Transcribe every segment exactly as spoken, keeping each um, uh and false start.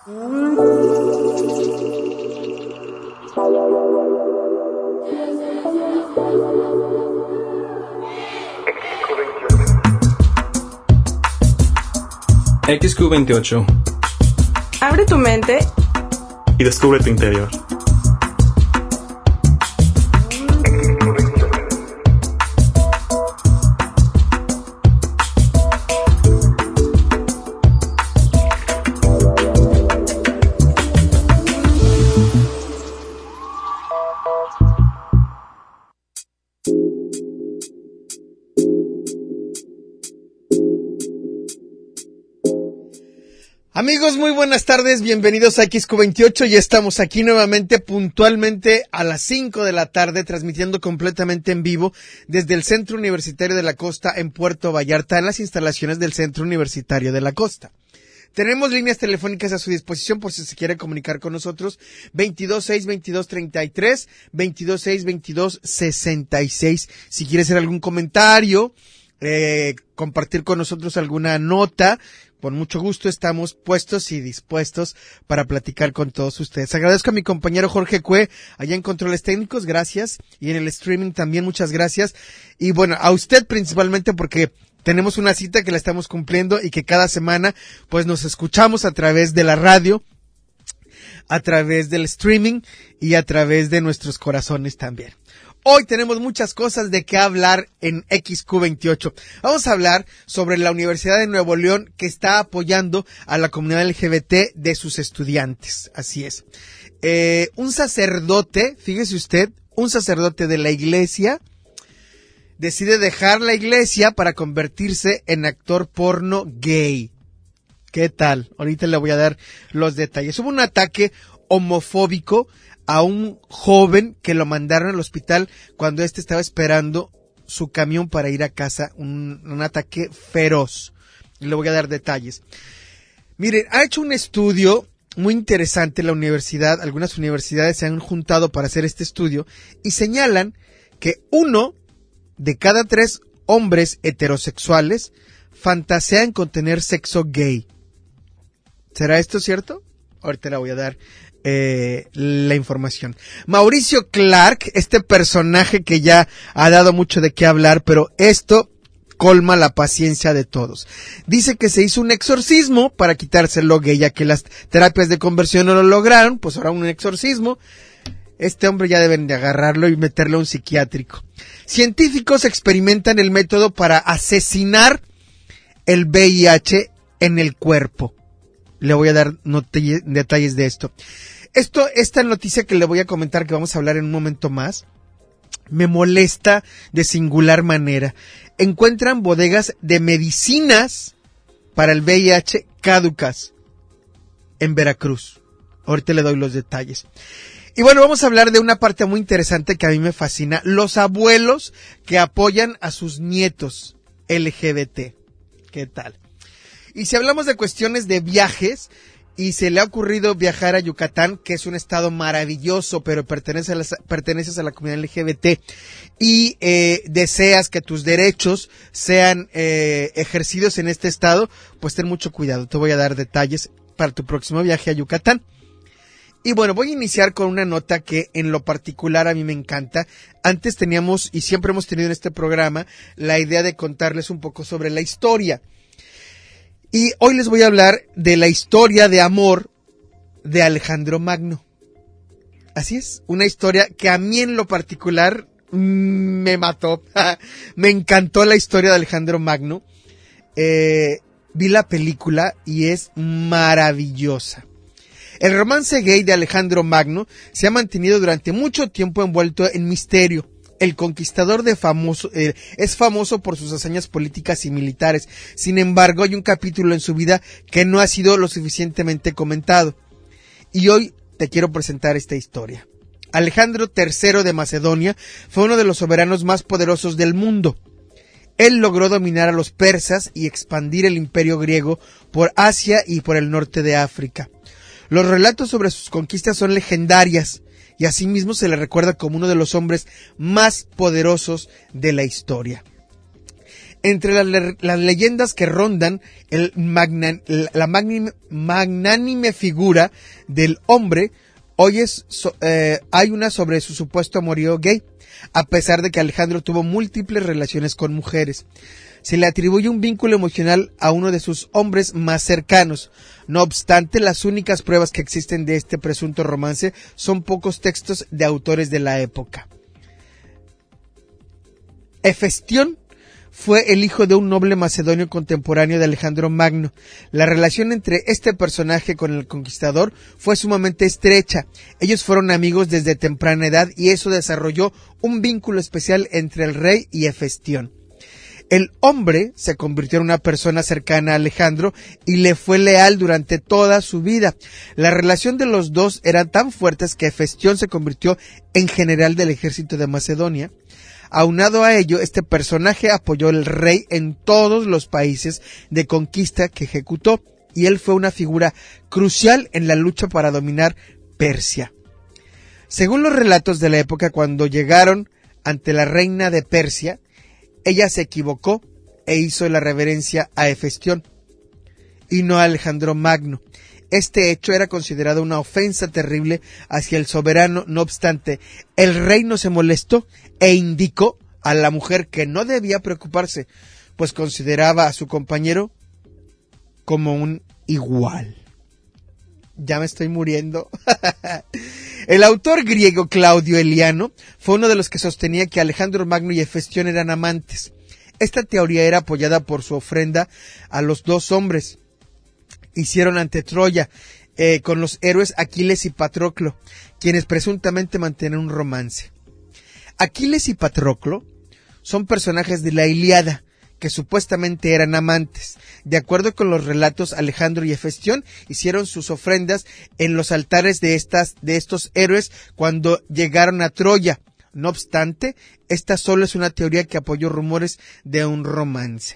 X Q veintiocho. Abre tu mente y descubre tu interior. Amigos, muy buenas tardes, bienvenidos a X Q veintiocho, ya estamos aquí nuevamente puntualmente a las cinco de la tarde, transmitiendo completamente en vivo desde el Centro Universitario de la Costa en Puerto Vallarta, en las instalaciones del Centro Universitario de la Costa. Tenemos líneas telefónicas a su disposición por si se quiere comunicar con nosotros, veintidós seis, veintidós treinta y tres, veintidós seis, veintidós sesenta y seis, si quiere hacer algún comentario, eh, compartir con nosotros alguna nota. Con mucho gusto estamos puestos y dispuestos para platicar con todos ustedes. Agradezco a mi compañero Jorge Cue, allá en Controles Técnicos, gracias. Y en el streaming también, muchas gracias. Y bueno, a usted principalmente porque tenemos una cita que la estamos cumpliendo y que cada semana pues nos escuchamos a través de la radio, a través del streaming y a través de nuestros corazones también. Hoy tenemos muchas cosas de qué hablar en X Q veintiocho. Vamos a hablar sobre la Universidad de Nuevo León que está apoyando a la comunidad L G B T de sus estudiantes. Así es. Eh, un sacerdote, fíjese usted, un sacerdote de la iglesia decide dejar la iglesia para convertirse en actor porno gay. ¿Qué tal? Ahorita le voy a dar los detalles. Hubo un ataque homofóbico a un joven que lo mandaron al hospital cuando éste estaba esperando su camión para ir a casa, un, un ataque feroz. Le voy a dar detalles. Miren, ha hecho un estudio muy interesante la universidad, algunas universidades se han juntado para hacer este estudio y señalan que uno de cada tres hombres heterosexuales fantasean con tener sexo gay. ¿Será esto cierto? Ahorita le voy a dar Eh, la información. Mauricio Clark, este personaje que ya ha dado mucho de qué hablar, pero esto colma la paciencia de todos. Dice que se hizo un exorcismo para quitárselo gay, ya que las terapias de conversión no lo lograron, pues ahora un exorcismo. Este hombre ya deben de agarrarlo y meterlo a un psiquiátrico. Científicos experimentan el método para asesinar el V I H en el cuerpo. Le voy a dar noti- detalles de esto. Esto, esta noticia que le voy a comentar, que vamos a hablar en un momento más, me molesta de singular manera. Encuentran bodegas de medicinas para el V I H caducas en Veracruz. Ahorita le doy los detalles. Y bueno, vamos a hablar de una parte muy interesante que a mí me fascina. Los abuelos que apoyan a sus nietos L G B T. ¿Qué tal? Y si hablamos de cuestiones de viajes, y se le ha ocurrido viajar a Yucatán, que es un estado maravilloso, pero pertenece a las, perteneces a la comunidad L G B T, y eh, deseas que tus derechos sean eh, ejercidos en este estado, pues ten mucho cuidado. Te voy a dar detalles para tu próximo viaje a Yucatán. Y bueno, voy a iniciar con una nota que en lo particular a mí me encanta. Antes teníamos, y siempre hemos tenido en este programa, la idea de contarles un poco sobre la historia. Y hoy les voy a hablar de la historia de amor de Alejandro Magno. Así es, una historia que a mí en lo particular mmm, me mató. Me encantó la historia de Alejandro Magno. Eh, vi la película y es maravillosa. El romance gay de Alejandro Magno se ha mantenido durante mucho tiempo envuelto en misterio. El conquistador de famoso, eh, es famoso por sus hazañas políticas y militares. Sin embargo, hay un capítulo en su vida que no ha sido lo suficientemente comentado. Y hoy te quiero presentar esta historia. Alejandro tercero de Macedonia fue uno de los soberanos más poderosos del mundo. Él logró dominar a los persas y expandir el imperio griego por Asia y por el norte de África. Los relatos sobre sus conquistas son legendarias. Y asimismo se le recuerda como uno de los hombres más poderosos de la historia. Entre las, le- las leyendas que rondan el magna- la magnime, magnánime figura del hombre, hoy es, so, eh, hay una sobre su supuesto amorío gay, a pesar de que Alejandro tuvo múltiples relaciones con mujeres. Se le atribuye un vínculo emocional a uno de sus hombres más cercanos. No obstante, las únicas pruebas que existen de este presunto romance son pocos textos de autores de la época. Hefestión fue el hijo de un noble macedonio contemporáneo de Alejandro Magno. La relación entre este personaje con el conquistador fue sumamente estrecha. Ellos fueron amigos desde temprana edad y eso desarrolló un vínculo especial entre el rey y Hefestión. El hombre se convirtió en una persona cercana a Alejandro y le fue leal durante toda su vida. La relación de los dos era tan fuerte que Hefestión se convirtió en general del ejército de Macedonia. Aunado a ello, este personaje apoyó al rey en todos los países de conquista que ejecutó, y él fue una figura crucial en la lucha para dominar Persia. Según los relatos de la época, cuando llegaron ante la reina de Persia, ella se equivocó e hizo la reverencia a Hefestión y no a Alejandro Magno. Este hecho era considerado una ofensa terrible hacia el soberano. No obstante, el rey no se molestó e indicó a la mujer que no debía preocuparse, pues consideraba a su compañero como un igual. Ya me estoy muriendo. El autor griego Claudio Eliano fue uno de los que sostenía que Alejandro Magno y Hefestión eran amantes. Esta teoría era apoyada por su ofrenda a los dos hombres. Hicieron ante Troya, eh, con los héroes Aquiles y Patroclo, quienes presuntamente mantienen un romance. Aquiles y Patroclo son personajes de la Ilíada, que supuestamente eran amantes. De acuerdo con los relatos, Alejandro y Hefestión hicieron sus ofrendas en los altares de estas, de estos héroes cuando llegaron a Troya. No obstante, esta solo es una teoría que apoyó rumores de un romance.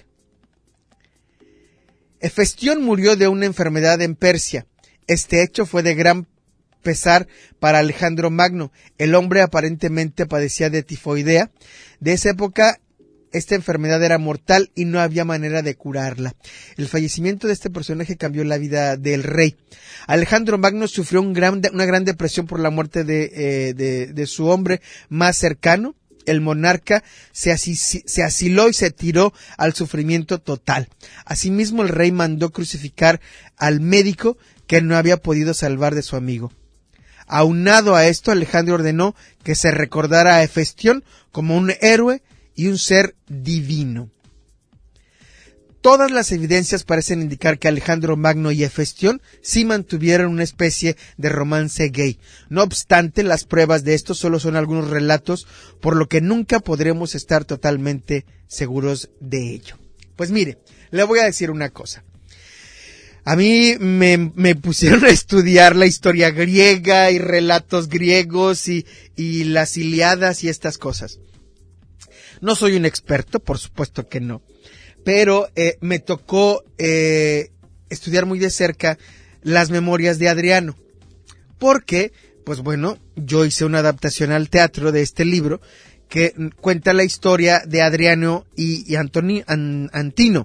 Hefestión murió de una enfermedad en Persia. Este hecho fue de gran pesar para Alejandro Magno. El hombre aparentemente padecía de tifoidea. De esa época, esta enfermedad era mortal y no había manera de curarla. El fallecimiento de este personaje cambió la vida del rey. Alejandro Magno sufrió un gran, una gran depresión por la muerte de, eh, de, de su hombre más cercano. El monarca se, asil, se asiló y se tiró al sufrimiento total. Asimismo, el rey mandó crucificar al médico que no había podido salvar de su amigo. Aunado a esto, Alejandro ordenó que se recordara a Hefestión como un héroe y un ser divino. Todas las evidencias parecen indicar que Alejandro Magno y Hefestión sí mantuvieron una especie de romance gay. No obstante, las pruebas de esto solo son algunos relatos, por lo que nunca podremos estar totalmente seguros de ello. Pues mire, le voy a decir una cosa. A mí me, me pusieron a estudiar la historia griega y relatos griegos y, y las Ilíadas y estas cosas. No soy un experto, por supuesto que no. Pero eh, me tocó eh, estudiar muy de cerca las memorias de Adriano, porque, pues bueno, yo hice una adaptación al teatro de este libro que cuenta la historia de Adriano y, y Antoni, An, Antino,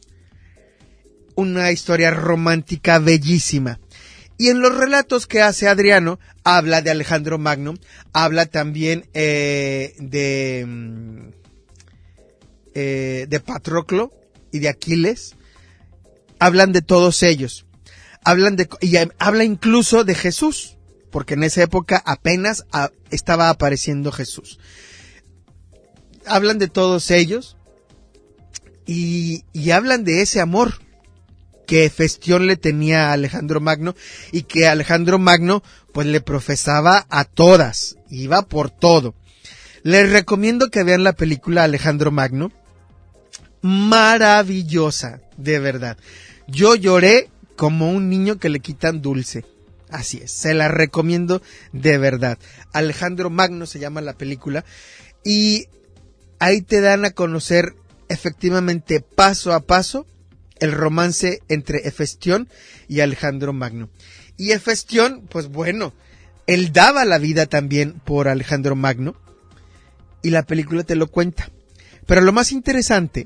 una historia romántica bellísima. Y en los relatos que hace Adriano, habla de Alejandro Magno, habla también eh, de... Eh, de Patroclo y de Aquiles. Hablan de todos ellos, hablan de y habla incluso de Jesús, porque en esa época apenas a, estaba apareciendo Jesús. Hablan de todos ellos y, y hablan de ese amor que Hefestión le tenía a Alejandro Magno y que Alejandro Magno pues le profesaba a todas, iba por todo. Les recomiendo que vean la película Alejandro Magno. Maravillosa, de verdad. Yo lloré como un niño que le quitan dulce. Así es, se la recomiendo de verdad. Alejandro Magno se llama la película y ahí te dan a conocer efectivamente paso a paso el romance entre Hefestión y Alejandro Magno. Y Hefestión, pues bueno, él daba la vida también por Alejandro Magno y la película te lo cuenta. Pero lo más interesante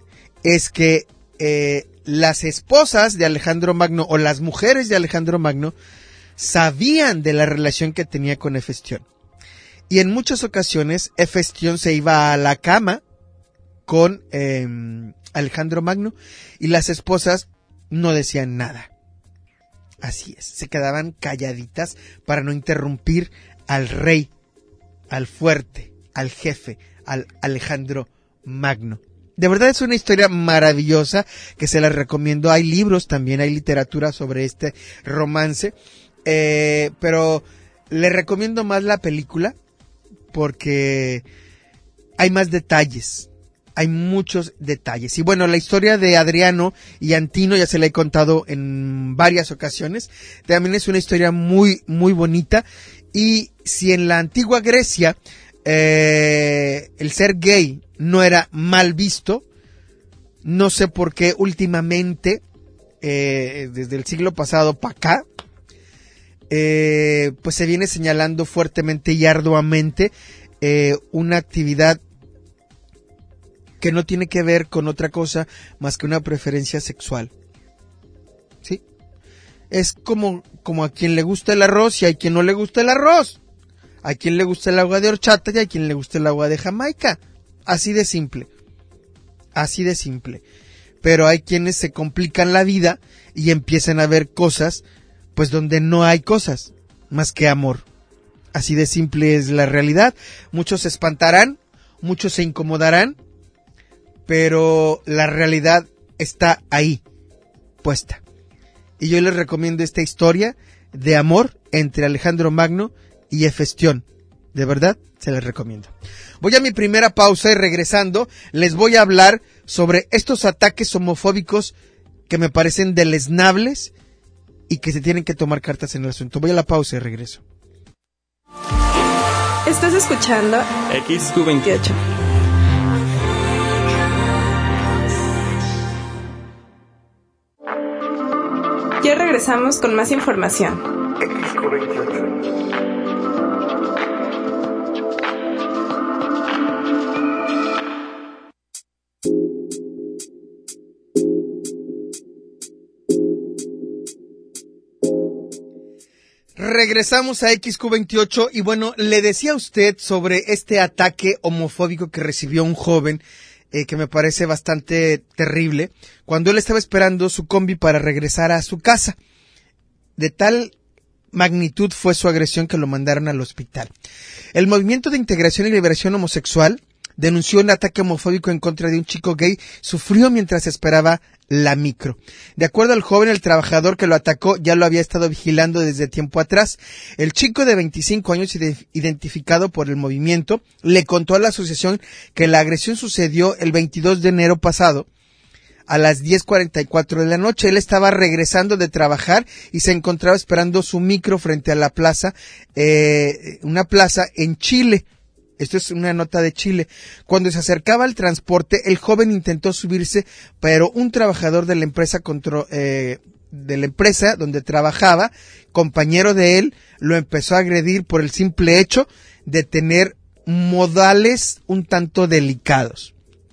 es que eh, las esposas de Alejandro Magno o las mujeres de Alejandro Magno sabían de la relación que tenía con Hefestión. Y en muchas ocasiones Hefestión se iba a la cama con eh, Alejandro Magno y las esposas no decían nada. Así es, se quedaban calladitas para no interrumpir al rey, al fuerte, al jefe, al Alejandro Magno. De verdad es una historia maravillosa que se la recomiendo. Hay libros también, hay literatura sobre este romance, eh, pero le recomiendo más la película porque hay más detalles. Hay muchos detalles. Y bueno, la historia de Adriano y Antino ya se la he contado en varias ocasiones. También es una historia muy, muy bonita. Y si en la antigua Grecia eh, el ser gay no era mal visto, no sé por qué últimamente, eh, desde el siglo pasado para acá, eh, pues se viene señalando fuertemente y arduamente eh, una actividad que no tiene que ver con otra cosa más que una preferencia sexual. ¿Sí? Es como, como a quien le gusta el arroz y a quien no le gusta el arroz. A quien le gusta el agua de horchata y a quien le gusta el agua de Jamaica. Así de simple. Así de simple. Pero hay quienes se complican la vida y empiezan a ver cosas, pues donde no hay cosas más que amor. Así de simple es la realidad. Muchos se espantarán, muchos se incomodarán, pero la realidad está ahí, puesta. Y yo les recomiendo esta historia de amor entre Alejandro Magno y Hefestión. De verdad, se les recomiendo. Voy a mi primera pausa y regresando, les voy a hablar sobre estos ataques homofóbicos que me parecen deleznables y que se tienen que tomar cartas en el asunto. Voy a la pausa y regreso. Estás escuchando X Q veintiocho. Ya regresamos con más información. X Q veintiocho. Regresamos a X Q veintiocho y bueno, le decía a usted sobre este ataque homofóbico que recibió un joven eh, que me parece bastante terrible cuando él estaba esperando su combi para regresar a su casa. De tal magnitud fue su agresión que lo mandaron al hospital. El Movimiento de Integración y Liberación Homosexual denunció un ataque homofóbico en contra de un chico gay, sufrió mientras esperaba la micro. De acuerdo al joven, el trabajador que lo atacó ya lo había estado vigilando desde tiempo atrás. El chico de veinticinco años, identificado por el movimiento, le contó a la asociación que la agresión sucedió el veintidós de enero pasado a las diez cuarenta y cuatro de la noche. Él estaba regresando de trabajar y se encontraba esperando su micro frente a la plaza, eh, una plaza en Chile. Esto es una nota de Chile. Cuando se acercaba al transporte, el joven intentó subirse, pero un trabajador de la empresa contro, eh, de la empresa donde trabajaba, compañero de él, lo empezó a agredir por el simple hecho de tener modales un tanto delicados.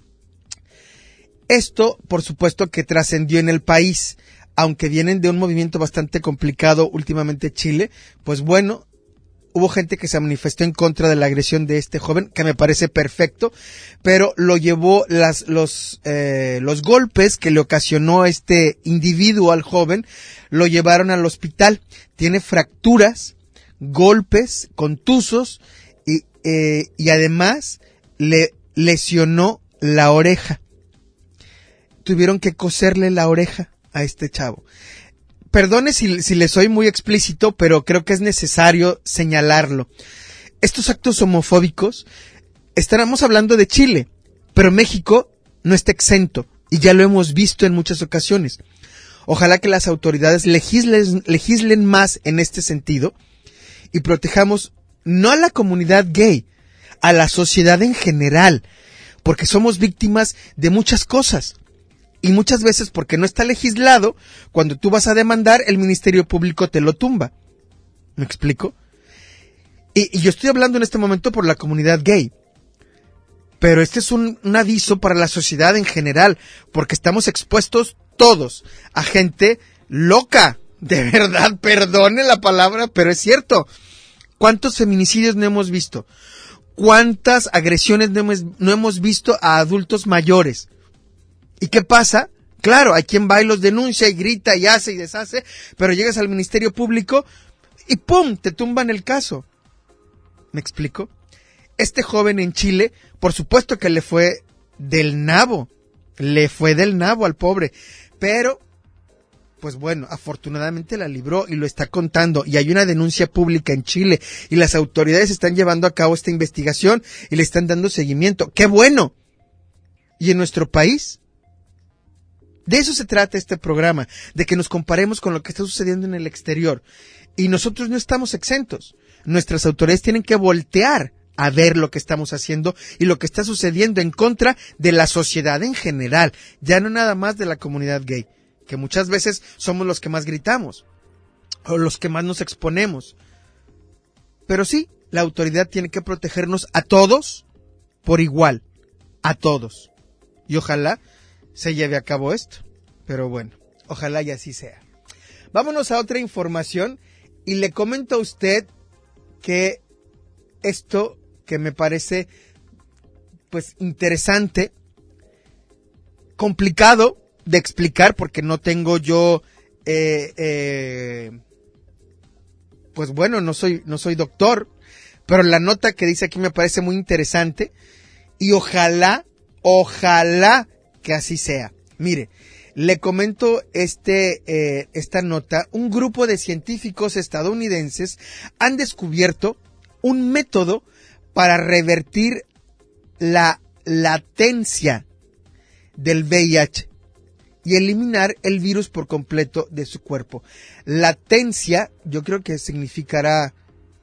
Esto, por supuesto, que trascendió en el país, aunque vienen de un movimiento bastante complicado últimamente Chile, pues bueno, hubo gente que se manifestó en contra de la agresión de este joven, que me parece perfecto, pero lo llevó las, los, eh, los golpes que le ocasionó este individuo al joven, lo llevaron al hospital. Tiene fracturas, golpes, contusos y, eh, y además le lesionó la oreja. Tuvieron que coserle la oreja a este chavo. Perdone si, si le soy muy explícito, pero creo que es necesario señalarlo. Estos actos homofóbicos, estaremos hablando de Chile, pero México no está exento, y ya lo hemos visto en muchas ocasiones. Ojalá que las autoridades legislen, legislen más en este sentido, y protejamos no a la comunidad gay, a la sociedad en general, porque somos víctimas de muchas cosas. Y muchas veces porque no está legislado, cuando tú vas a demandar, el Ministerio Público te lo tumba. ¿Me explico? Y, y yo estoy hablando en este momento por la comunidad gay. Pero este es un, un aviso para la sociedad en general, porque estamos expuestos todos a gente loca. De verdad, perdone la palabra, pero es cierto. ¿Cuántos feminicidios no hemos visto? ¿Cuántas agresiones no hemos, no hemos visto a adultos mayores? ¿Y qué pasa? Claro, hay quien va y los denuncia y grita y hace y deshace, pero llegas al Ministerio Público y ¡pum!, te tumban el caso. ¿Me explico? Este joven en Chile, por supuesto que le fue del nabo, le fue del nabo al pobre, pero, pues bueno, afortunadamente la libró y lo está contando, y hay una denuncia pública en Chile, y las autoridades están llevando a cabo esta investigación y le están dando seguimiento. ¡Qué bueno! ¿Y en nuestro país? De eso se trata este programa, de que nos comparemos con lo que está sucediendo en el exterior. Y nosotros no estamos exentos. Nuestras autoridades tienen que voltear a ver lo que estamos haciendo y lo que está sucediendo en contra de la sociedad en general, ya no nada más de la comunidad gay, que muchas veces somos los que más gritamos o los que más nos exponemos. Pero sí, la autoridad tiene que protegernos a todos por igual, a todos. Y ojalá se lleve a cabo esto. Pero bueno, ojalá y así sea. Vámonos a otra información y le comento a usted que esto que me parece pues interesante, complicado de explicar porque no tengo yo eh, eh, pues bueno, no soy no soy doctor, pero la nota que dice aquí me parece muy interesante y ojalá, ojalá que así sea. Mire, le comento este eh, esta nota. Un grupo de científicos estadounidenses han descubierto un método para revertir la latencia del V I H y eliminar el virus por completo de su cuerpo. Latencia, yo creo que significará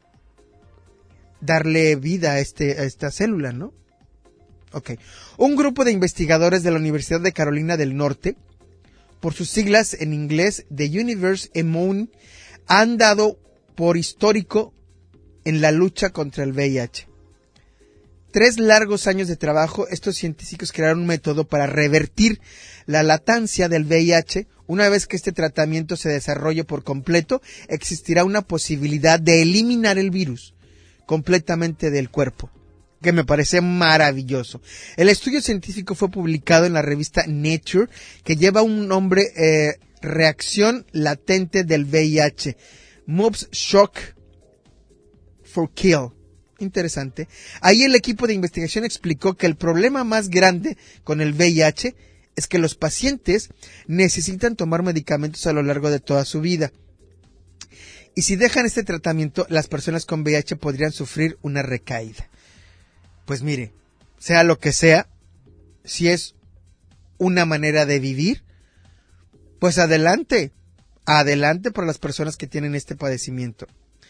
darle vida a, este, a esta célula, ¿no? Ok. Un grupo de investigadores de la Universidad de Carolina del Norte, por sus siglas en inglés, The Universe Immune, han dado por histórico en la lucha contra el V I H. Tres largos años de trabajo, estos científicos crearon un método para revertir la latencia del V I H. Una vez que este tratamiento se desarrolle por completo, existirá una posibilidad de eliminar el virus completamente del cuerpo, que me parece maravilloso. El estudio científico fue publicado en la revista Nature, que lleva un nombre, eh, reacción latente del V I H, Moves Shock for Kill. Interesante. Ahí el equipo de investigación explicó que el problema más grande con el V I H es que los pacientes necesitan tomar medicamentos a lo largo de toda su vida. Y si dejan este tratamiento, las personas con V I H podrían sufrir una recaída. Pues mire, sea lo que sea, si es una manera de vivir, pues adelante, adelante por las personas que tienen este padecimiento.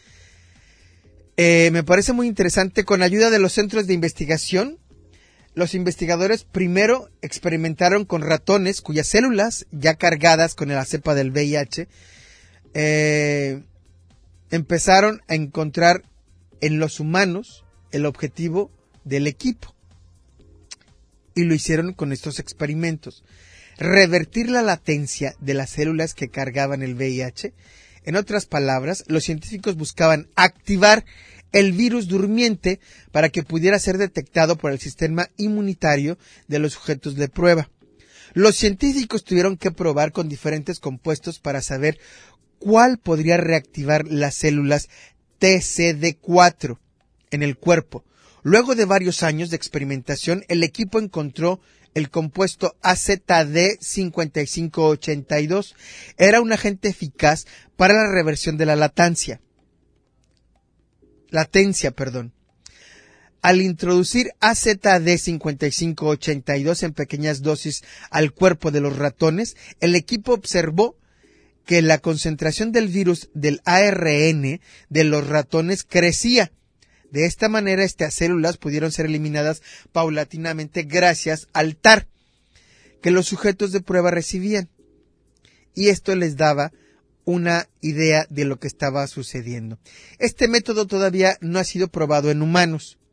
Eh, me parece muy interesante. Con ayuda de los centros de investigación, los investigadores primero experimentaron con ratones cuyas células, ya cargadas con la cepa del V I H, eh, empezaron a encontrar en los humanos el objetivo del equipo. Y lo hicieron con estos experimentos. Revertir la latencia de las células que cargaban el V I H. En otras palabras, los científicos buscaban activar el virus durmiente para que pudiera ser detectado por el sistema inmunitario de los sujetos de prueba. Los científicos tuvieron que probar con diferentes compuestos para saber cuál podría reactivar las células T C D cuatro en el cuerpo. Luego de varios años de experimentación, el equipo encontró el compuesto A Z D cincuenta y cinco ochenta y dos. Era un agente eficaz para la reversión de la latencia. Latencia, perdón. Al introducir A Z D cincuenta y cinco ochenta y dos en pequeñas dosis al cuerpo de los ratones, el equipo observó que la concentración del virus del A R N de los ratones crecía. De esta manera, estas células pudieron ser eliminadas paulatinamente gracias al T A R que los sujetos de prueba recibían. Y esto les daba una idea de lo que estaba sucediendo. Este método todavía no ha sido probado en humanos.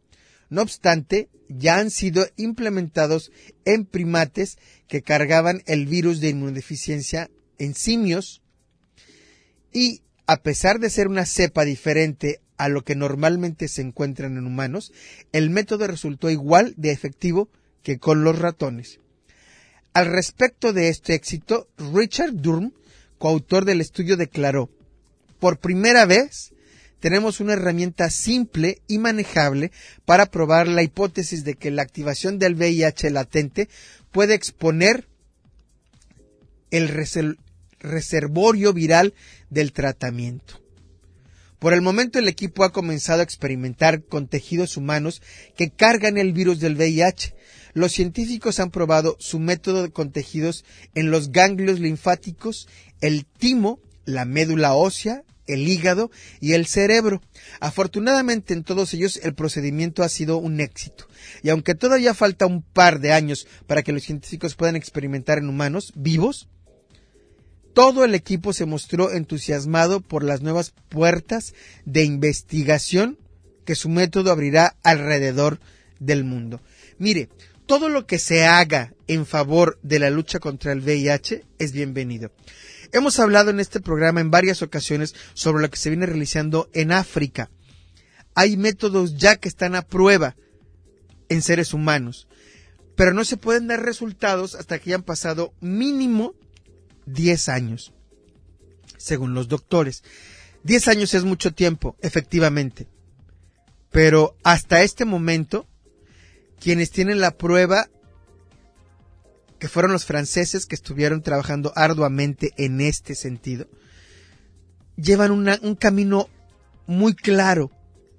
No obstante, ya han sido implementados en primates que cargaban el virus de inmunodeficiencia en simios y, a pesar de ser una cepa diferente a lo que normalmente se encuentran en humanos, el método resultó igual de efectivo que con los ratones. Al respecto de este éxito, Richard Durham, coautor del estudio, declaró: por primera vez tenemos una herramienta simple y manejable para probar la hipótesis de que la activación del V I H latente puede exponer el reser- reservorio viral del tratamiento. Por el momento, el equipo ha comenzado a experimentar con tejidos humanos que cargan el virus del V I H. Los científicos han probado su método con tejidos en los ganglios linfáticos, el timo, la médula ósea, el hígado y el cerebro. Afortunadamente, en todos ellos el procedimiento ha sido un éxito. Y aunque todavía falta un par de años para que los científicos puedan experimentar en humanos vivos, todo el equipo se mostró entusiasmado por las nuevas puertas de investigación que su método abrirá alrededor del mundo. Mire, todo lo que se haga en favor de la lucha contra el V I H es bienvenido. Hemos hablado en este programa en varias ocasiones sobre lo que se viene realizando en África. Hay métodos ya que están a prueba en seres humanos, pero no se pueden dar resultados hasta que hayan pasado mínimo diez años, según los doctores. diez años es mucho tiempo, efectivamente, pero hasta este momento, quienes tienen la prueba, que fueron los franceses que estuvieron trabajando arduamente en este sentido, llevan una, un camino muy claro.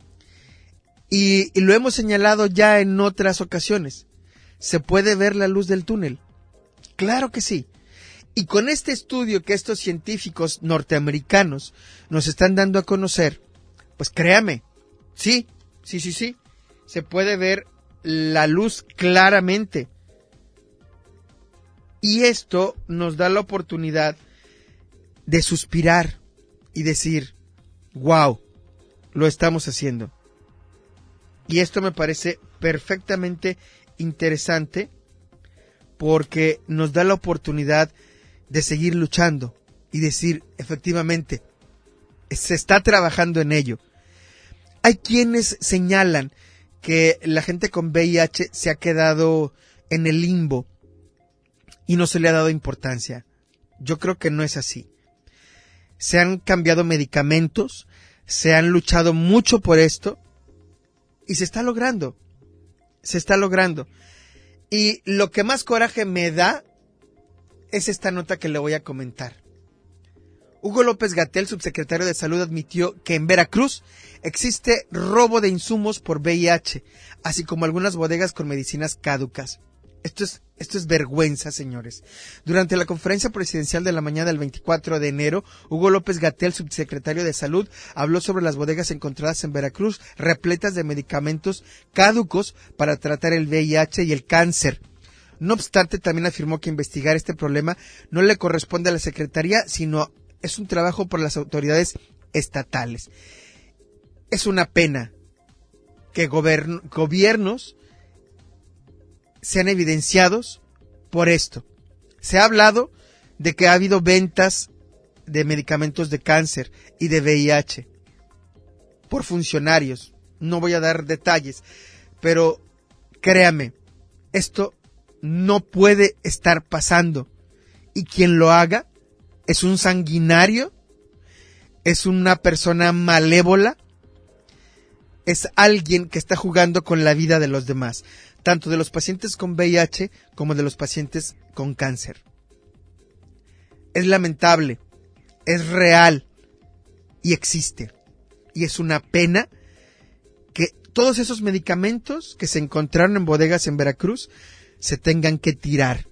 Y, y lo hemos señalado ya en otras ocasiones. ¿Se puede ver la luz del túnel? Claro que sí. Y con este estudio que estos científicos norteamericanos nos están dando a conocer, pues créame, sí, sí, sí, sí, se puede ver la luz claramente. Y esto nos da la oportunidad de suspirar y decir, wow, lo estamos haciendo. Y esto me parece perfectamente interesante porque nos da la oportunidad de seguir luchando y decir, efectivamente, se está trabajando en ello. Hay quienes señalan que la gente con V I H se ha quedado en el limbo y no se le ha dado importancia. Yo creo que no es así. Se han cambiado medicamentos, se han luchado mucho por esto y se está logrando. Se está logrando. Y lo que más coraje me da es esta nota que le voy a comentar. Hugo López-Gatell, subsecretario de Salud, admitió que en Veracruz existe robo de insumos por V I H, así como algunas bodegas con medicinas caducas. Esto es, esto es vergüenza, señores. Durante la conferencia presidencial de la mañana del veinticuatro de enero, Hugo López-Gatell, subsecretario de Salud, habló sobre las bodegas encontradas en Veracruz, repletas de medicamentos caducos para tratar el V I H y el cáncer. No obstante, también afirmó que investigar este problema no le corresponde a la Secretaría, sino es un trabajo por las autoridades estatales. Es una pena que gobern- gobiernos sean evidenciados por esto. Se ha hablado de que ha habido ventas de medicamentos de cáncer y de V I H por funcionarios. No voy a dar detalles, pero créame, esto no puede estar pasando. Y quien lo haga es un sanguinario, es una persona malévola, es alguien que está jugando con la vida de los demás, tanto de los pacientes con V I H como de los pacientes con cáncer. Es lamentable, es real y existe. Y es una pena que todos esos medicamentos que se encontraron en bodegas en Veracruz se tengan que tirar.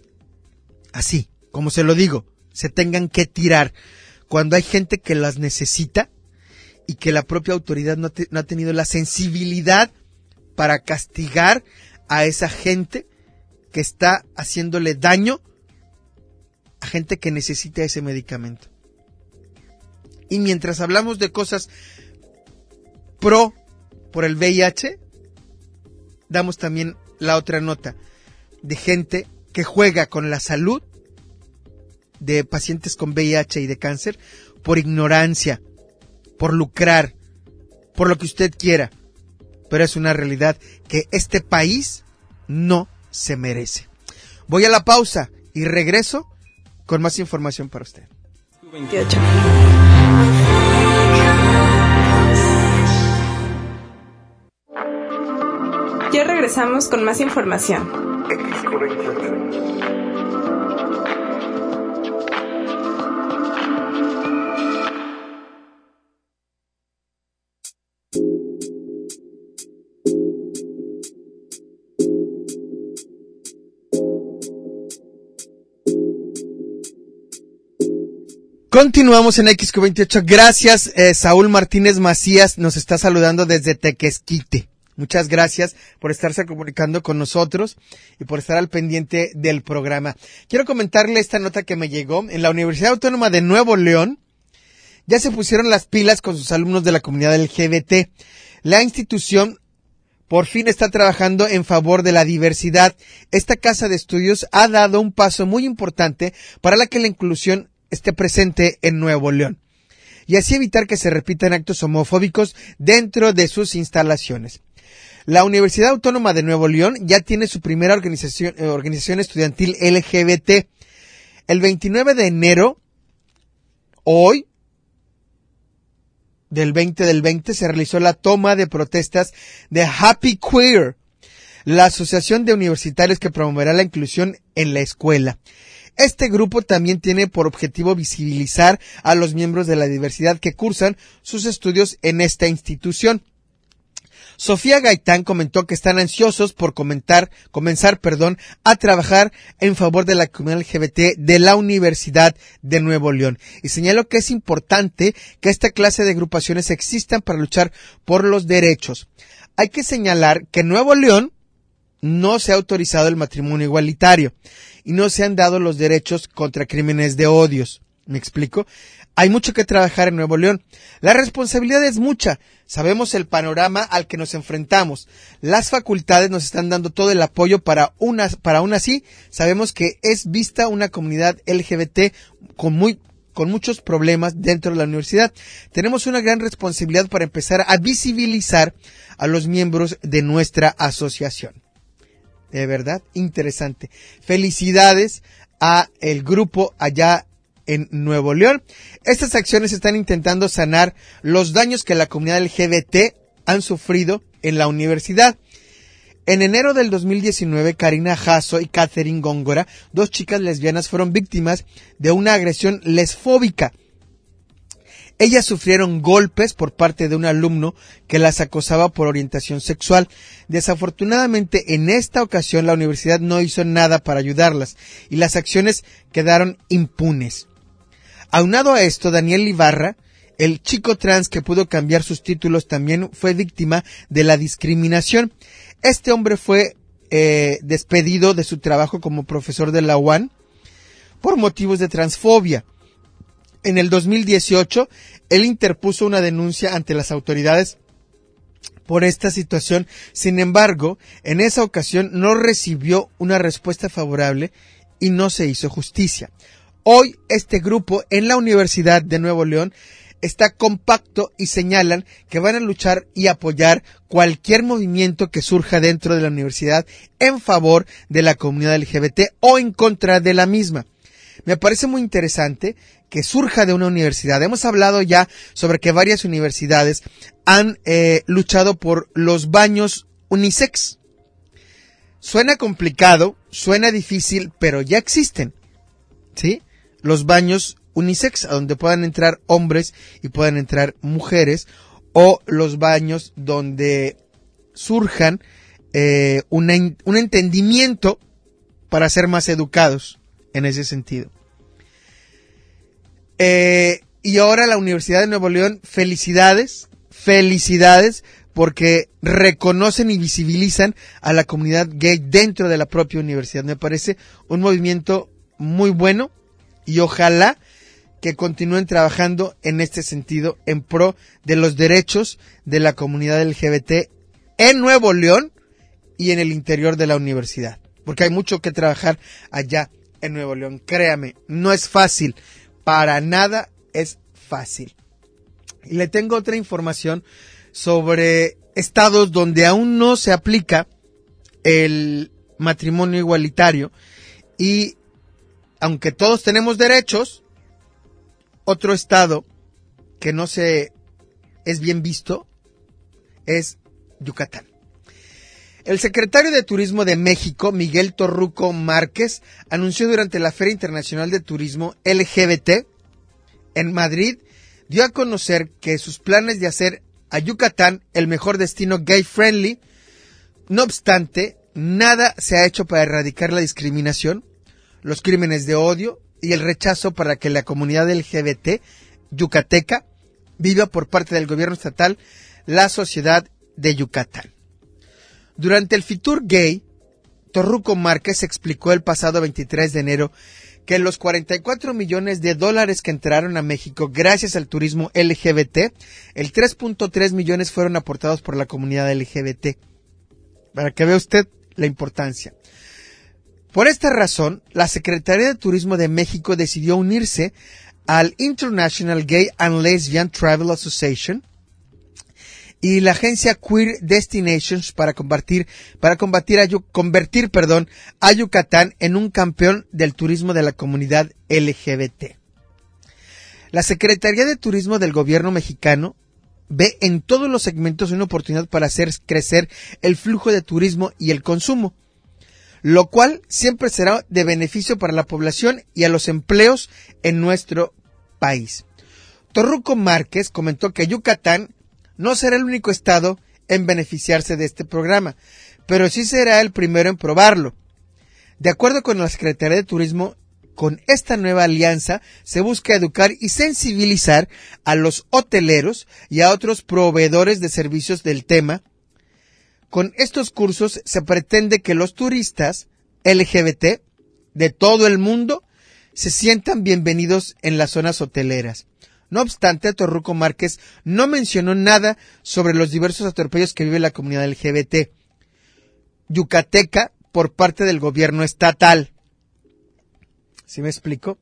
Así, como se lo digo, se tengan que tirar cuando hay gente que las necesita y que la propia autoridad no, te, no ha tenido la sensibilidad para castigar a esa gente que está haciéndole daño a gente que necesita ese medicamento. Y mientras hablamos de cosas pro por el V I H, damos también la otra nota de gente que juega con la salud de pacientes con V I H y de cáncer por ignorancia, por lucrar, por lo que usted quiera. Pero es una realidad que este país no se merece. Voy a la pausa y regreso con más información para usted. veintiocho. Ya regresamos con más información. X Q veintiocho. Continuamos en X Q veintiocho. Gracias, eh, Saúl Martínez Macías nos está saludando desde Tequesquite. Muchas gracias por estarse comunicando con nosotros y por estar al pendiente del programa. Quiero comentarle esta nota que me llegó. En la Universidad Autónoma de Nuevo León ya se pusieron las pilas con sus alumnos de la comunidad L G B T. La institución por fin está trabajando en favor de la diversidad. Esta casa de estudios ha dado un paso muy importante para la que la inclusión esté presente en Nuevo León y así evitar que se repitan actos homofóbicos dentro de sus instalaciones. La Universidad Autónoma de Nuevo León ya tiene su primera organización, eh, organización estudiantil L G B T. El veintinueve de enero, hoy, del veinte del veinte, se realizó la toma de protestas de Happy Queer, la asociación de universitarios que promoverá la inclusión en la escuela. Este grupo también tiene por objetivo visibilizar a los miembros de la diversidad que cursan sus estudios en esta institución. Sofía Gaitán comentó que están ansiosos por comentar, comenzar, perdón, a trabajar en favor de la comunidad L G B T de la Universidad de Nuevo León y señaló que es importante que esta clase de agrupaciones existan para luchar por los derechos. Hay que señalar que en Nuevo León no se ha autorizado el matrimonio igualitario y no se han dado los derechos contra crímenes de odios. ¿Me explico? Hay mucho que trabajar en Nuevo León. La responsabilidad es mucha. Sabemos el panorama al que nos enfrentamos. Las facultades nos están dando todo el apoyo para una, para aún así, sabemos que es vista una comunidad L G B T con muy, con muchos problemas dentro de la universidad. Tenemos una gran responsabilidad para empezar a visibilizar a los miembros de nuestra asociación. De verdad, interesante. Felicidades a el grupo allá en Nuevo León. Estas acciones están intentando sanar los daños que la comunidad L G B T han sufrido en la universidad. En enero del dos mil diecinueve, Karina Jasso y Catherine Góngora, dos chicas lesbianas, fueron víctimas de una agresión lesfóbica. Ellas sufrieron golpes por parte de un alumno que las acosaba por orientación sexual. Desafortunadamente, en esta ocasión la universidad no hizo nada para ayudarlas y las acciones quedaron impunes. Aunado a esto, Daniel Ibarra, el chico trans que pudo cambiar sus títulos, también fue víctima de la discriminación. Este hombre fue eh, despedido de su trabajo como profesor de la U A N por motivos de transfobia. En el dos mil dieciocho, él interpuso una denuncia ante las autoridades por esta situación. Sin embargo, en esa ocasión no recibió una respuesta favorable y no se hizo justicia. Hoy, este grupo en la Universidad de Nuevo León está compacto y señalan que van a luchar y apoyar cualquier movimiento que surja dentro de la universidad en favor de la comunidad L G B T o en contra de la misma. Me parece muy interesante que surja de una universidad. Hemos hablado ya sobre que varias universidades han eh, luchado por los baños unisex. Suena complicado, suena difícil, pero ya existen, ¿sí? Los baños unisex, a donde puedan entrar hombres y puedan entrar mujeres, o los baños donde surjan eh, una, un entendimiento para ser más educados en ese sentido. Eh, y ahora la Universidad de Nuevo León, felicidades, felicidades, porque reconocen y visibilizan a la comunidad gay dentro de la propia universidad. Me parece un movimiento muy bueno y ojalá que continúen trabajando en este sentido en pro de los derechos de la comunidad L G B T en Nuevo León y en el interior de la universidad, porque hay mucho que trabajar allá en Nuevo León. Créame, no es fácil, para nada es fácil. Y le tengo otra información sobre estados donde aún no se aplica el matrimonio igualitario y aunque todos tenemos derechos, otro estado que no se es bien visto es Yucatán. El secretario de Turismo de México, Miguel Torruco Márquez, anunció durante la Feria Internacional de Turismo L G B T en Madrid, dio a conocer que sus planes de hacer a Yucatán el mejor destino gay friendly. No obstante, nada se ha hecho para erradicar la discriminación, los crímenes de odio y el rechazo para que la comunidad L G B T yucateca viva por parte del gobierno estatal la sociedad de Yucatán. Durante el Fitur Gay, Torruco Márquez explicó el pasado veintitrés de enero que los cuarenta y cuatro millones de dólares que entraron a México gracias al turismo L G B T, el tres punto tres millones fueron aportados por la comunidad L G B T. Para que vea usted la importancia. Por esta razón, la Secretaría de Turismo de México decidió unirse al International Gay and Lesbian Travel Association y la agencia Queer Destinations para combatir, para combatir a, convertir, perdón, a Yucatán en un campeón del turismo de la comunidad L G B T. La Secretaría de Turismo del gobierno mexicano ve en todos los segmentos una oportunidad para hacer crecer el flujo de turismo y el consumo, lo cual siempre será de beneficio para la población y a los empleos en nuestro país. Torruco Márquez comentó que Yucatán no será el único estado en beneficiarse de este programa, pero sí será el primero en probarlo. De acuerdo con la Secretaría de Turismo, con esta nueva alianza se busca educar y sensibilizar a los hoteleros y a otros proveedores de servicios del tema. Con estos cursos se pretende que los turistas L G B T de todo el mundo se sientan bienvenidos en las zonas hoteleras. No obstante, Torruco Márquez no mencionó nada sobre los diversos atropellos que vive la comunidad L G B T yucateca por parte del gobierno estatal. ¿Sí me explico?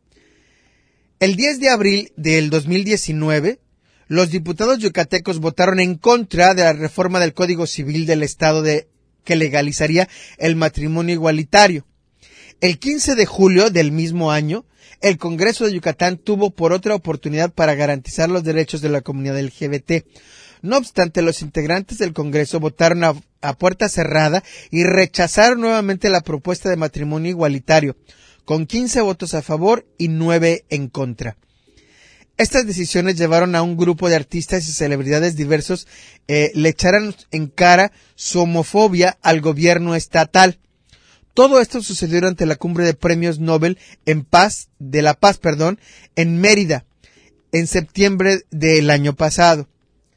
El diez de abril del dos mil diecinueve, los diputados yucatecos votaron en contra de la reforma del Código Civil del Estado de, que legalizaría el matrimonio igualitario. El quince de julio del mismo año, el Congreso de Yucatán tuvo por otra oportunidad para garantizar los derechos de la comunidad L G B T. No obstante, los integrantes del Congreso votaron a, a puerta cerrada y rechazaron nuevamente la propuesta de matrimonio igualitario, con quince votos a favor y nueve en contra. Estas decisiones llevaron a un grupo de artistas y celebridades diversos eh, le echaran en cara su homofobia al gobierno estatal. Todo esto sucedió durante la cumbre de premios Nobel en paz, de la paz, perdón, en Mérida, en septiembre del año pasado,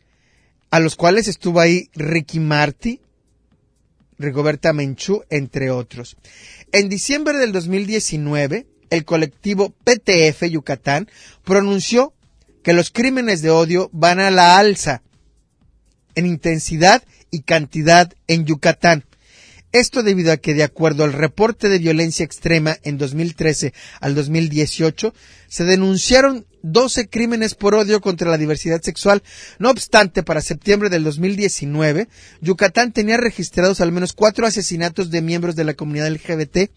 a los cuales estuvo ahí Ricky Martin, Rigoberta Menchú, entre otros. En diciembre del dos mil diecinueve, el colectivo P T F Yucatán pronunció que los crímenes de odio van a la alza en intensidad y cantidad en Yucatán. Esto debido a que, de acuerdo al reporte de violencia extrema en dos mil trece al dos mil dieciocho, se denunciaron doce crímenes por odio contra la diversidad sexual. No obstante, para septiembre del dos mil diecinueve, Yucatán tenía registrados al menos cuatro asesinatos de miembros de la comunidad L G B T.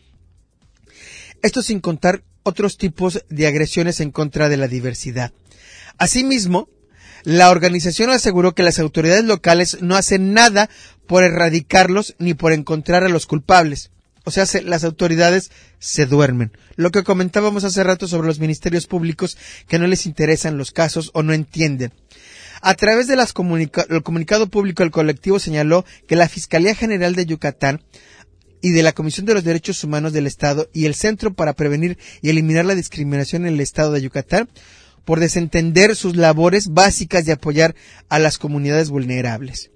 Esto sin contar otros tipos de agresiones en contra de la diversidad. Asimismo, la organización aseguró que las autoridades locales no hacen nada por erradicarlos ni por encontrar a los culpables. O sea, se, las autoridades se duermen. Lo que comentábamos hace rato sobre los ministerios públicos que no les interesan los casos o no entienden. A través del comunica- comunicado público, el colectivo señaló que la Fiscalía General de Yucatán y de la Comisión de los Derechos Humanos del Estado y el Centro para Prevenir y Eliminar la Discriminación en el Estado de Yucatán por desentender sus labores básicas de apoyar a las comunidades vulnerables.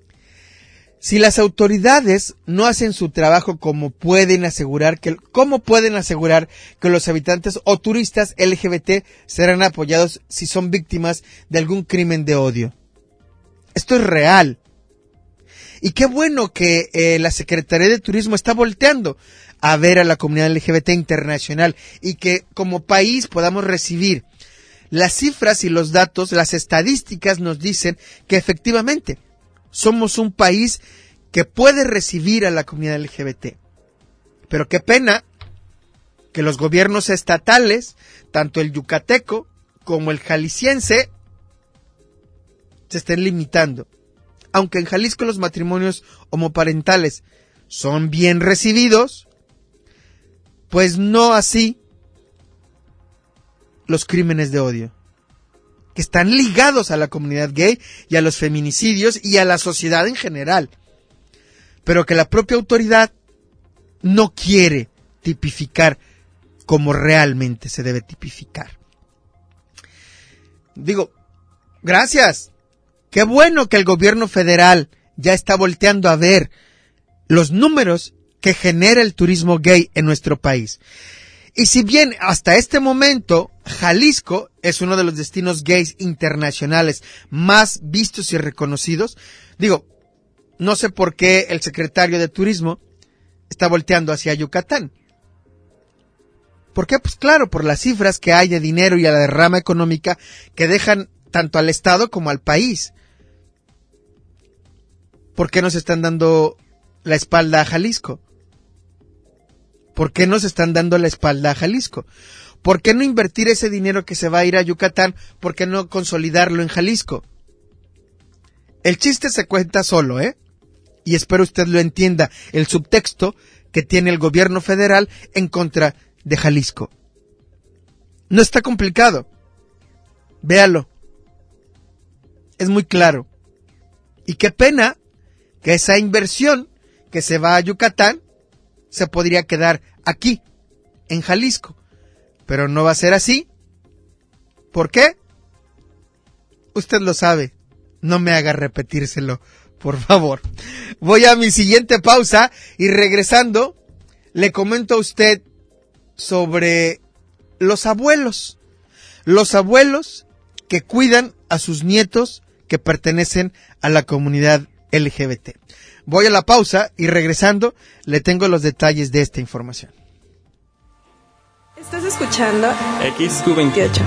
Si las autoridades no hacen su trabajo, como pueden asegurar que, ¿cómo pueden asegurar que los habitantes o turistas L G B T serán apoyados si son víctimas de algún crimen de odio? Esto es real. Y qué bueno que eh, la Secretaría de Turismo está volteando a ver a la comunidad L G B T internacional y que como país podamos recibir las cifras y los datos, las estadísticas nos dicen que efectivamente somos un país que puede recibir a la comunidad L G B T. Pero qué pena que los gobiernos estatales, tanto el yucateco como el jalisciense, se estén limitando. Aunque en Jalisco los matrimonios homoparentales son bien recibidos, pues no así los crímenes de odio, que están ligados a la comunidad gay y a los feminicidios y a la sociedad en general, pero que la propia autoridad no quiere tipificar como realmente se debe tipificar. Digo, gracias. Qué bueno que el gobierno federal ya está volteando a ver los números que genera el turismo gay en nuestro país. Y si bien hasta este momento Jalisco es uno de los destinos gays internacionales más vistos y reconocidos, digo, no sé por qué el secretario de Turismo está volteando hacia Yucatán. ¿Por qué? Pues claro, por las cifras que hay de dinero y a la derrama económica que dejan tanto al Estado como al país. ¿Por qué nos están dando la espalda a Jalisco? ¿Por qué nos están dando la espalda a Jalisco? ¿Por qué no invertir ese dinero que se va a ir a Yucatán? ¿Por qué no consolidarlo en Jalisco? El chiste se cuenta solo, ¿eh? Y espero usted lo entienda, el subtexto que tiene el gobierno federal en contra de Jalisco. No está complicado. Véalo. Es muy claro. Y qué pena que esa inversión que se va a Yucatán se podría quedar aquí, en Jalisco. Pero no va a ser así. ¿Por qué? Usted lo sabe. No me haga repetírselo, por favor. Voy a mi siguiente pausa y regresando le comento a usted sobre los abuelos. Los abuelos que cuidan a sus nietos que pertenecen a la comunidad L G B T. Voy a la pausa y regresando le tengo los detalles de esta información. Estás escuchando X Q veintiocho.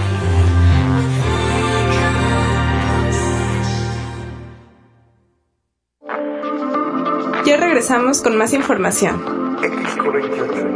Ya regresamos con más información. X Q veintiocho.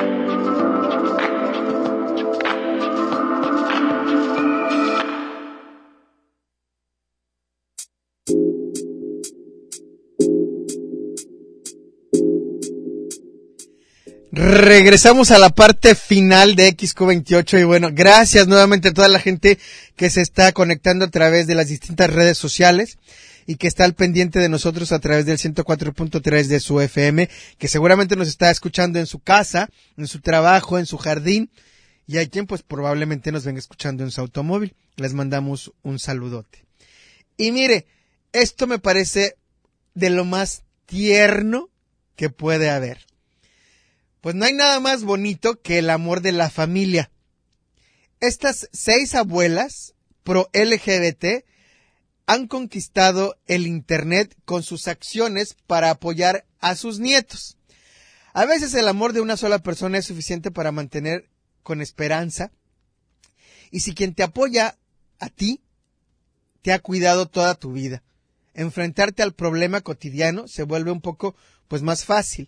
Regresamos a la parte final de X Q veintiocho y bueno, gracias nuevamente a toda la gente que se está conectando a través de las distintas redes sociales y que está al pendiente de nosotros a través del ciento cuatro punto tres de su F M, que seguramente nos está escuchando en su casa, en su trabajo, en su jardín, y hay quien pues probablemente nos venga escuchando en su automóvil. Les mandamos un saludote. Y mire, esto me parece de lo más tierno que puede haber. Pues no hay nada más bonito que el amor de la familia. Estas seis abuelas pro L G B T han conquistado el internet con sus acciones para apoyar a sus nietos. A veces el amor de una sola persona es suficiente para mantener con esperanza. Y si quien te apoya a ti te ha cuidado toda tu vida, enfrentarte al problema cotidiano se vuelve un poco pues más fácil.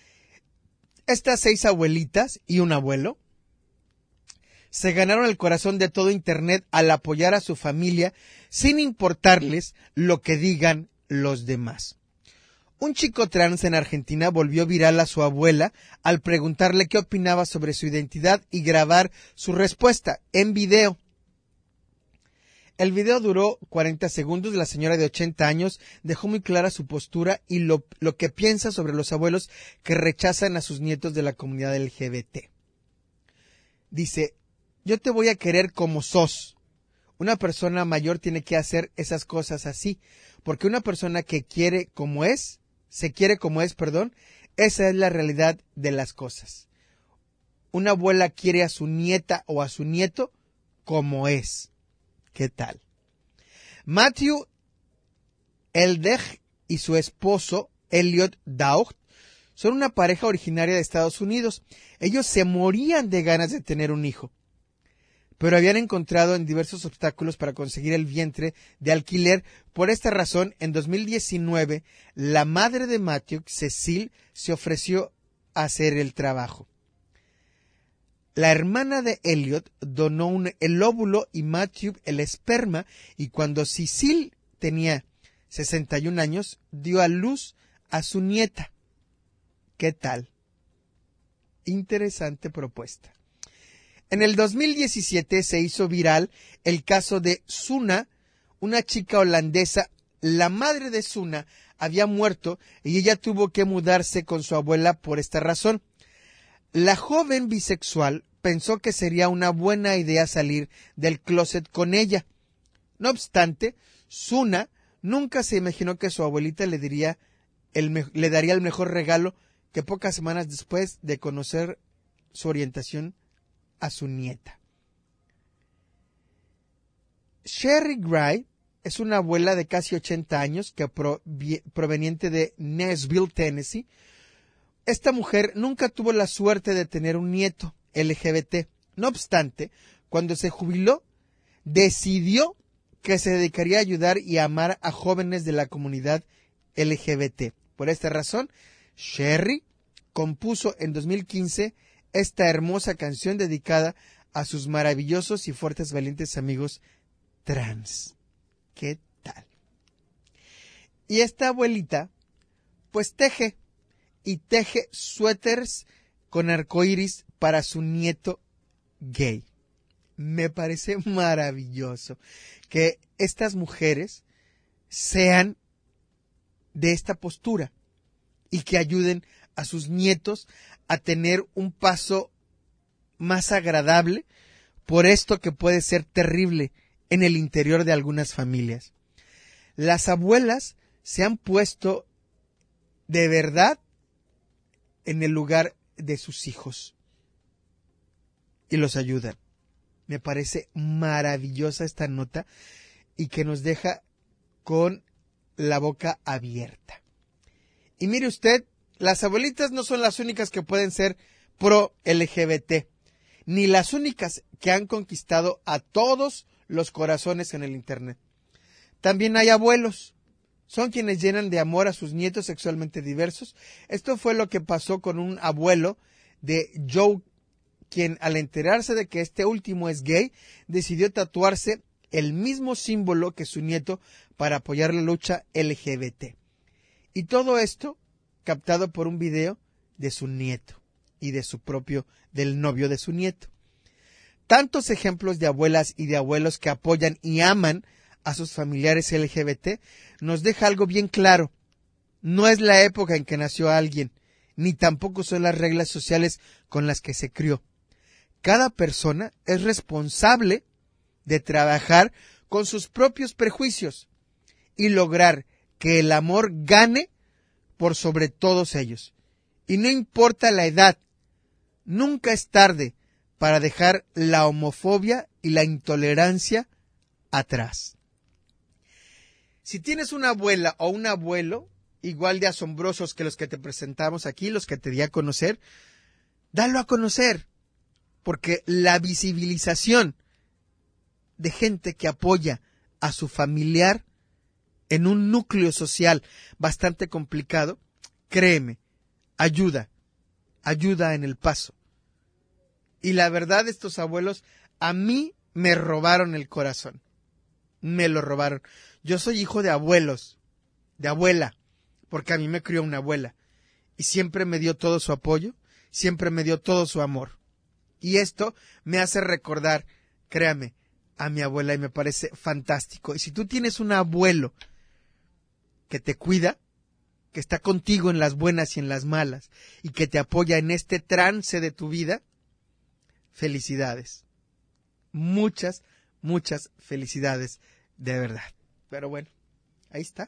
Estas seis abuelitas y un abuelo se ganaron el corazón de todo internet al apoyar a su familia sin importarles lo que digan los demás. Un chico trans en Argentina volvió viral a su abuela al preguntarle qué opinaba sobre su identidad y grabar su respuesta en video. El video duró cuarenta segundos. La señora de ochenta años dejó muy clara su postura y lo, lo que piensa sobre los abuelos que rechazan a sus nietos de la comunidad L G B T. Dice, yo te voy a querer como sos. Una persona mayor tiene que hacer esas cosas así, porque una persona que quiere como es, se quiere como es, perdón, esa es la realidad de las cosas. Una abuela quiere a su nieta o a su nieto como es. ¿Qué tal? Matthew Eldeg y su esposo, Elliot Daughtry, son una pareja originaria de Estados Unidos. Ellos se morían de ganas de tener un hijo, pero habían encontrado en diversos obstáculos para conseguir el vientre de alquiler. Por esta razón, en dos mil diecinueve, la madre de Matthew, Cecile, se ofreció a hacer el trabajo. La hermana de Elliot donó un, el óvulo y Matthew el esperma, y cuando Cecile tenía sesenta y un años, dio a luz a su nieta. ¿Qué tal? Interesante propuesta. En el dos mil diecisiete se hizo viral el caso de Suna, una chica holandesa. La madre de Suna había muerto y ella tuvo que mudarse con su abuela por esta razón. La joven bisexual pensó que sería una buena idea salir del closet con ella. No obstante, Suna nunca se imaginó que su abuelita le, diría el me- le daría el mejor regalo que pocas semanas después de conocer su orientación a su nieta. Sherry Gray es una abuela de casi ochenta años que provi- proveniente de Nashville, Tennessee. Esta mujer nunca tuvo la suerte de tener un nieto L G B T. No obstante, cuando se jubiló, decidió que se dedicaría a ayudar y a amar a jóvenes de la comunidad L G B T. Por esta razón, Sherry compuso en dos mil quince esta hermosa canción dedicada a sus maravillosos y fuertes valientes amigos trans. ¿Qué tal? Y esta abuelita, pues teje, y teje suéteres con arcoíris para su nieto gay. Me parece maravilloso que estas mujeres sean de esta postura y que ayuden a sus nietos a tener un paso más agradable por esto que puede ser terrible en el interior de algunas familias. Las abuelas se han puesto de verdad en el lugar de sus hijos y los ayudan. Me parece maravillosa esta nota y que nos deja con la boca abierta. Y mire usted, las abuelitas no son las únicas que pueden ser pro L G B T, ni las únicas que han conquistado a todos los corazones en el Internet. También hay abuelos. Son quienes llenan de amor a sus nietos sexualmente diversos. Esto fue lo que pasó con un abuelo de Joe, quien al enterarse de que este último es gay, decidió tatuarse el mismo símbolo que su nieto para apoyar la lucha L G B T. Y todo esto captado por un video de su nieto y de su propio, del novio de su nieto. Tantos ejemplos de abuelas y de abuelos que apoyan y aman a sus familiares L G B T nos deja algo bien claro. No es la época en que nació alguien, ni tampoco son las reglas sociales con las que se crió. Cada persona es responsable de trabajar con sus propios prejuicios y lograr que el amor gane por sobre todos ellos. Y no importa la edad, nunca es tarde para dejar la homofobia y la intolerancia atrás. Si tienes una abuela o un abuelo igual de asombrosos que los que te presentamos aquí, los que te di a conocer, dalo a conocer, porque la visibilización de gente que apoya a su familiar en un núcleo social bastante complicado, créeme, ayuda, ayuda en el paso. Y la verdad, estos abuelos a mí me robaron el corazón, me lo robaron. Yo soy hijo de abuelos, de abuela, porque a mí me crió una abuela y siempre me dio todo su apoyo, siempre me dio todo su amor. Y esto me hace recordar, créame, a mi abuela y me parece fantástico. Y si tú tienes un abuelo que te cuida, que está contigo en las buenas y en las malas y que te apoya en este trance de tu vida, felicidades. Muchas, muchas felicidades, de verdad. Pero bueno, ahí está.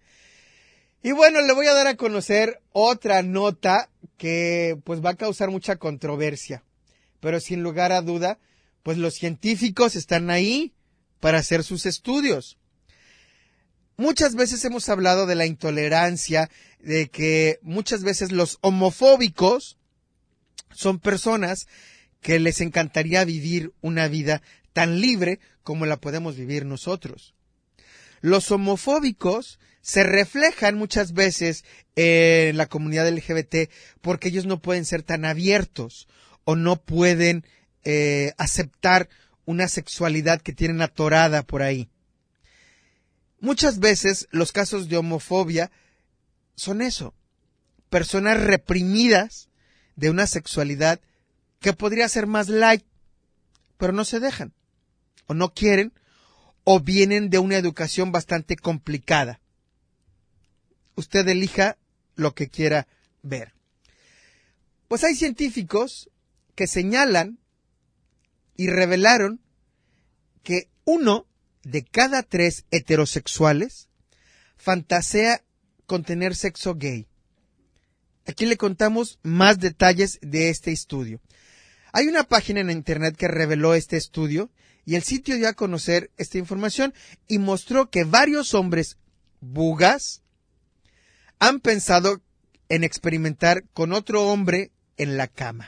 Y bueno, le voy a dar a conocer otra nota que pues va a causar mucha controversia. Pero sin lugar a duda, pues los científicos están ahí para hacer sus estudios. Muchas veces hemos hablado de la intolerancia, de que muchas veces los homofóbicos son personas que les encantaría vivir una vida tan libre como la podemos vivir nosotros. Los homofóbicos se reflejan muchas veces en la comunidad L G B T porque ellos no pueden ser tan abiertos o no pueden eh, aceptar una sexualidad que tienen atorada por ahí. Muchas veces los casos de homofobia son eso, personas reprimidas de una sexualidad que podría ser más light, pero no se dejan, o no quieren, o vienen de una educación bastante complicada. Usted elija lo que quiera ver. Pues hay científicos que señalan y revelaron que uno de cada tres heterosexuales fantasea con tener sexo gay. Aquí le contamos más detalles de este estudio. Hay una página en internet que reveló este estudio y el sitio dio a conocer esta información y mostró que varios hombres bugas han pensado en experimentar con otro hombre en la cama.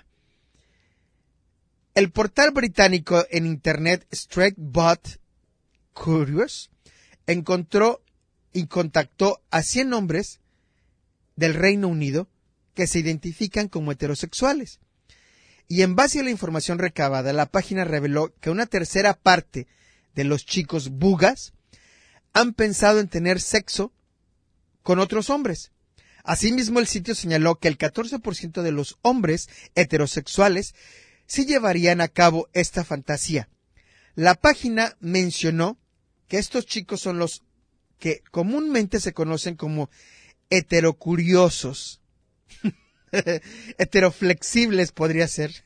El portal británico en internet Straight But Curious encontró y contactó a cien hombres del Reino Unido que se identifican como heterosexuales. Y en base a la información recabada, la página reveló que una tercera parte de los chicos bugas han pensado en tener sexo con otros hombres. Asimismo, el sitio señaló que el catorce por ciento de los hombres heterosexuales sí llevarían a cabo esta fantasía. La página mencionó que estos chicos son los que comúnmente se conocen como heterocuriosos. Heteroflexibles podría ser.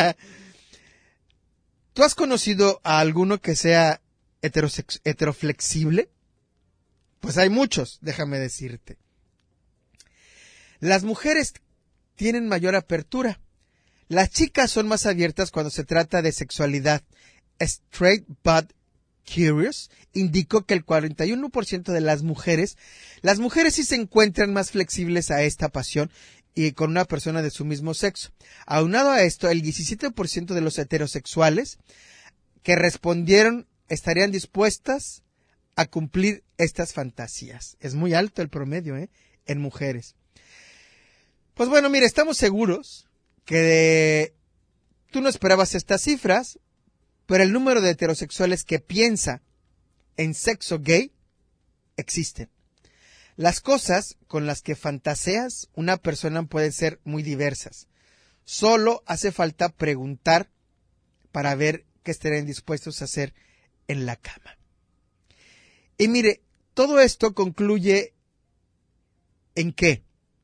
¿Tú has conocido a alguno que sea heterosex- heteroflexible? Pues hay muchos, déjame decirte. Las mujeres tienen mayor apertura. Las chicas son más abiertas cuando se trata de sexualidad. Straight But Curious indicó que el cuarenta y uno por ciento de las mujeres, las mujeres sí se encuentran más flexibles a esta pasión y con una persona de su mismo sexo. Aunado a esto, el diecisiete por ciento de los heterosexuales que respondieron estarían dispuestas a cumplir estas fantasías. Es muy alto el promedio, ¿eh? En mujeres. Pues bueno, mire, estamos seguros que de... tú no esperabas estas cifras, pero el número de heterosexuales que piensa en sexo gay existen. Las cosas con las que fantaseas una persona pueden ser muy diversas. Solo hace falta preguntar para ver qué estarían dispuestos a hacer en la cama. Y mire, todo esto concluye ¿en qué?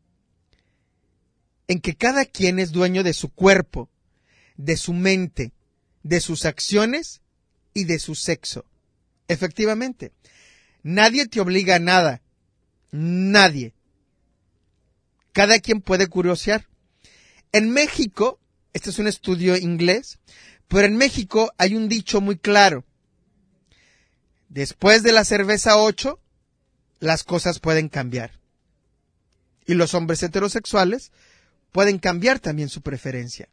En que cada quien es dueño de su cuerpo, de su mente, de sus acciones y de su sexo. Efectivamente, nadie te obliga a nada. Nadie. Cada quien puede curiosear. En México, este es un estudio inglés, pero en México hay un dicho muy claro. Después de la cerveza ocho, las cosas pueden cambiar. Y los hombres heterosexuales pueden cambiar también su preferencia.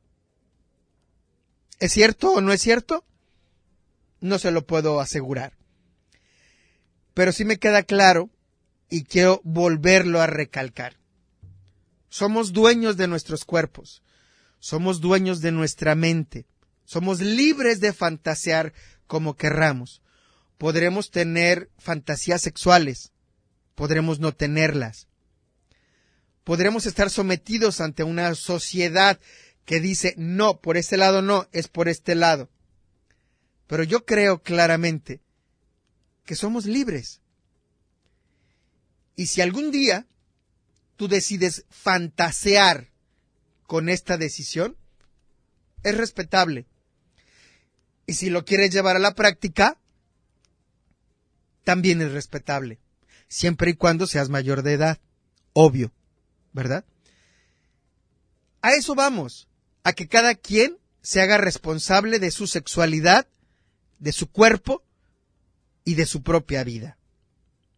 ¿Es cierto o no es cierto? No se lo puedo asegurar. Pero sí me queda claro y quiero volverlo a recalcar. Somos dueños de nuestros cuerpos. Somos dueños de nuestra mente. Somos libres de fantasear como querramos. Podremos tener fantasías sexuales. Podremos no tenerlas. Podremos estar sometidos ante una sociedad que dice, no, por este lado no, es por este lado. Pero yo creo claramente que somos libres. Y si algún día tú decides fantasear con esta decisión, es respetable. Y si lo quieres llevar a la práctica, también es respetable. Siempre y cuando seas mayor de edad. Obvio, ¿verdad? A eso vamos, a que cada quien se haga responsable de su sexualidad, de su cuerpo y de su propia vida.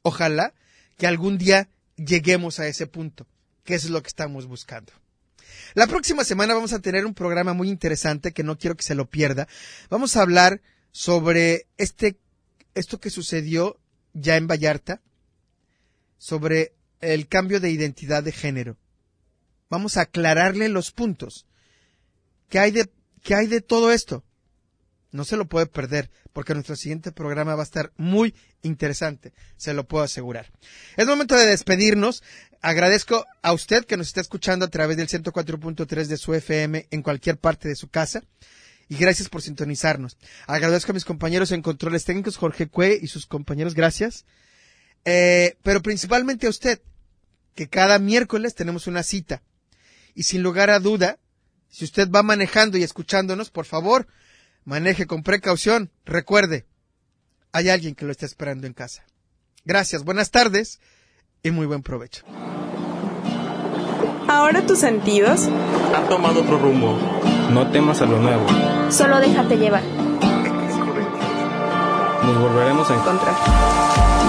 ojalá que algún día lleguemos a ese punto, que es lo que estamos buscando. La próxima semana vamos a tener un programa muy interesante que no quiero que se lo pierda. Vamos a hablar sobre este, esto que sucedió ya en Vallarta, sobre el cambio de identidad de género. Vamos a aclararle los puntos. ¿Qué hay de, qué hay de todo esto? No se lo puede perder, porque nuestro siguiente programa va a estar muy interesante, se lo puedo asegurar. Es momento de despedirnos. Agradezco a usted que nos está escuchando a través del ciento cuatro punto tres de su F M en cualquier parte de su casa. Y gracias por sintonizarnos. Agradezco a mis compañeros en controles técnicos, Jorge Cue y sus compañeros, gracias. Eh, pero principalmente a usted, que cada miércoles tenemos una cita. Y sin lugar a duda, si usted va manejando y escuchándonos, por favor, maneje con precaución. Recuerde, hay alguien que lo está esperando en casa. Gracias, buenas tardes y muy buen provecho. Ahora tus sentidos Han tomado otro rumbo. No temas a lo nuevo. Solo déjate llevar. Nos volveremos a encontrar. encontrar.